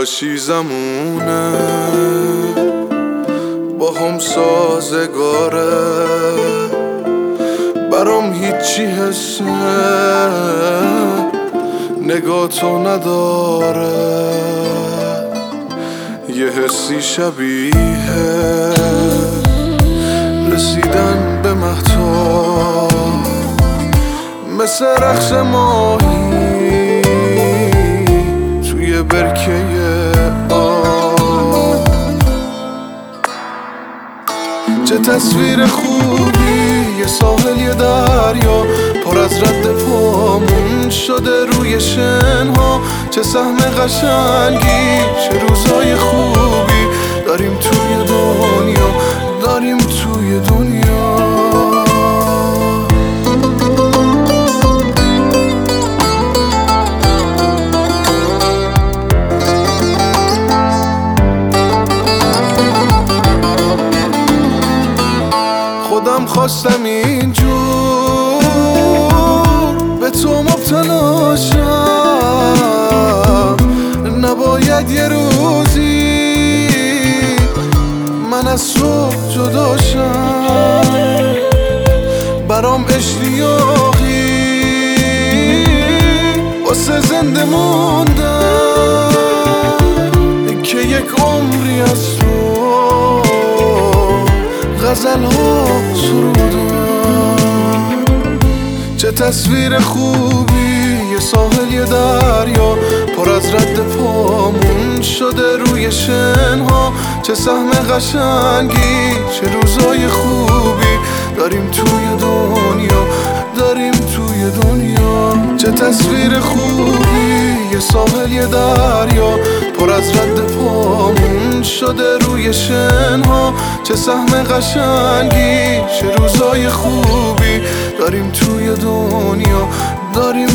کاشی زمونه با هم سازگاره، برام هیچی حسه نگاه تو نداره. یه حسی شبیه رسیدن به مهتاب، مثل رقص ماهی توی برکه آب. چه تصویر خوبی، یه ساحل یه دریا پر از رد پامون شده روی شنها. چه سهم قشنگی، چه روزای خوبی داریم توی دنیا، داریم توی دنیا. خودم خواستم اینجور به تو مبتلا شم، نباید یه روزی من از تو جدا شم. برام اشتیاقی واسه زنده موندن که یک عمری از تو غزل ها سرودم. چه تصویر خوبی، یه ساحل یه دریا پر از رد پامون شده روی شنها. چه سهم قشنگی، چه روزای خوبی داریم توی دنیا، داریم توی دنیا. چه تصویر خوبی، یه ساحل یه دریا پر از رد پامون شده روی شنها. چه سهم قشنگی، چه روزای خوبی داریم توی دنیا، داریم